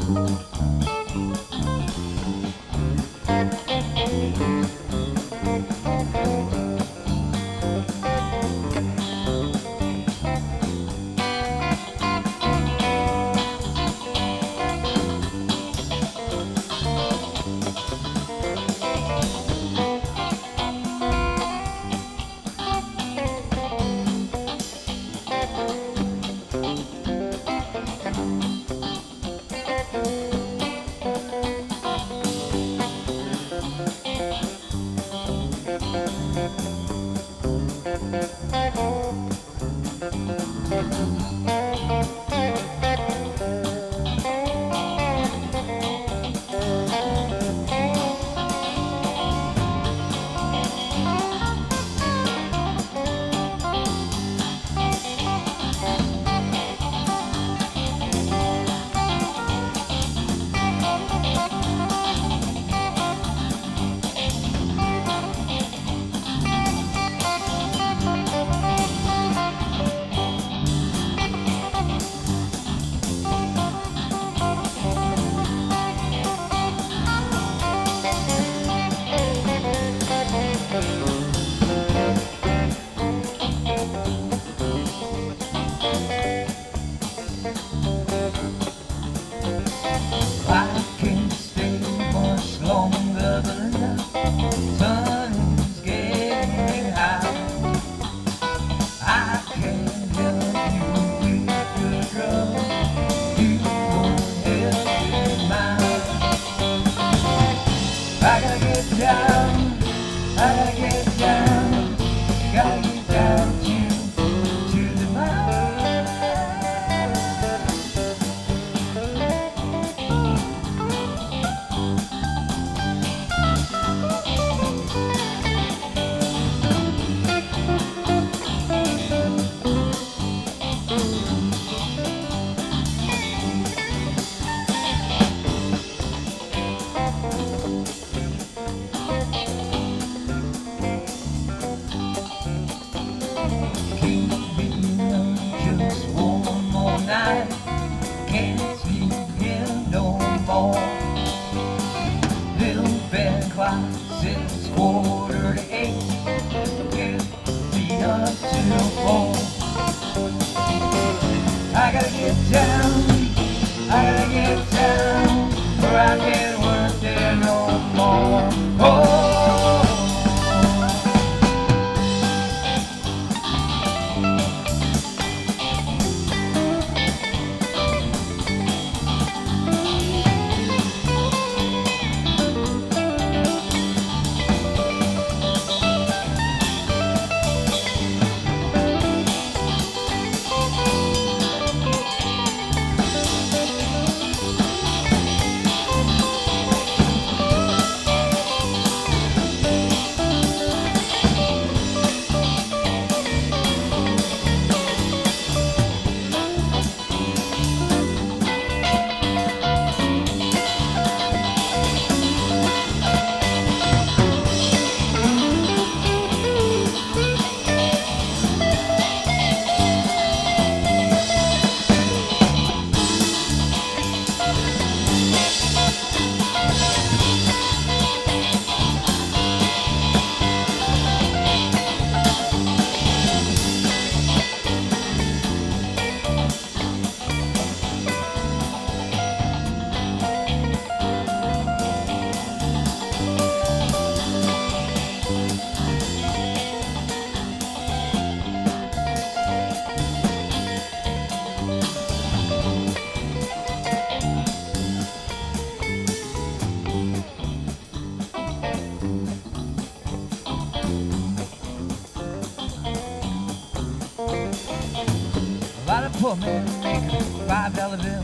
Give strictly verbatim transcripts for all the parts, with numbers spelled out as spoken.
Poor man make a five dollar bill,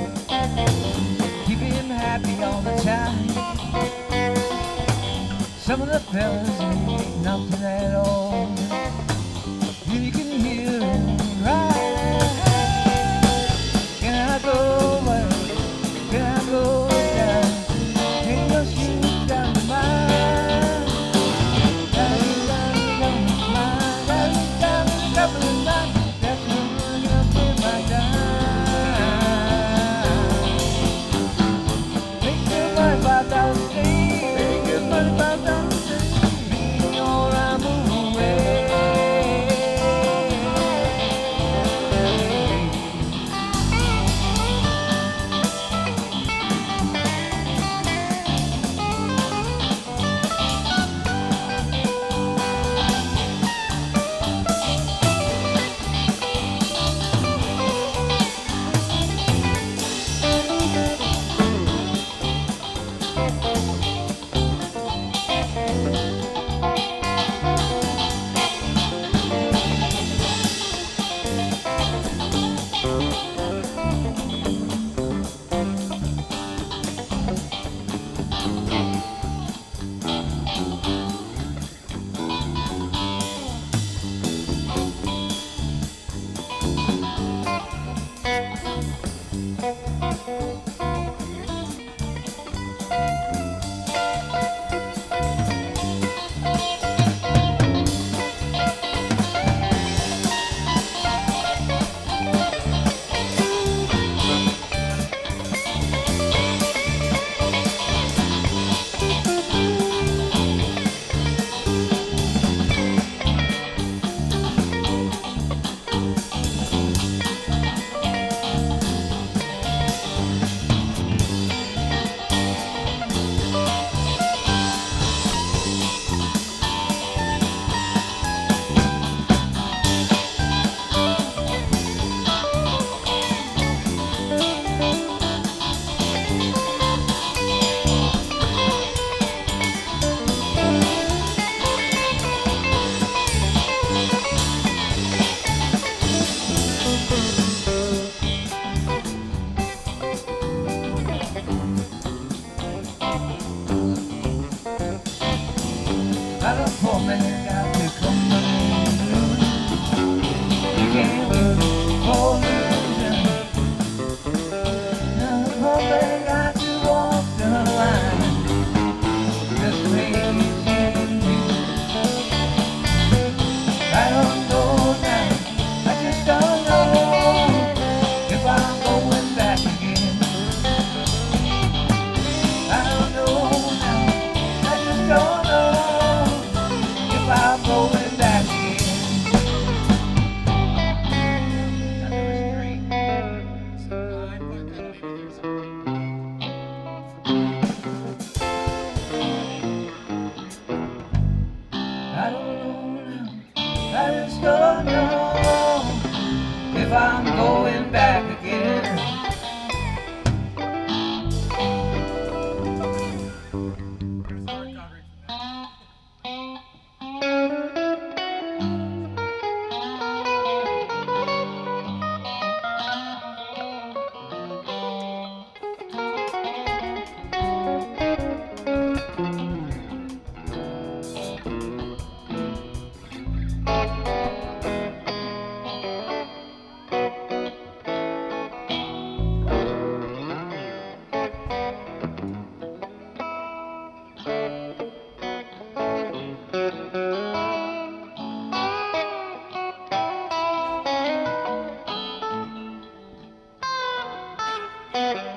keep him happy all the time. Some of the fellas ain't nothing at all, and you can hear him cry. Can I go where? Can I go down? Can your shoes down to mine? Down, down, down to mine. Down, down, down to mine. That's when we're gonna pay my time. poor man got to come along. You can't win for losing. Now the poor man got to walk the line. Just the way he's in you. I don't know now, I just don't know if I'm going back again. I don't know now, I just don't know if I'm going back again. I don't know now, I just don't know if I'm going back again. Thank you.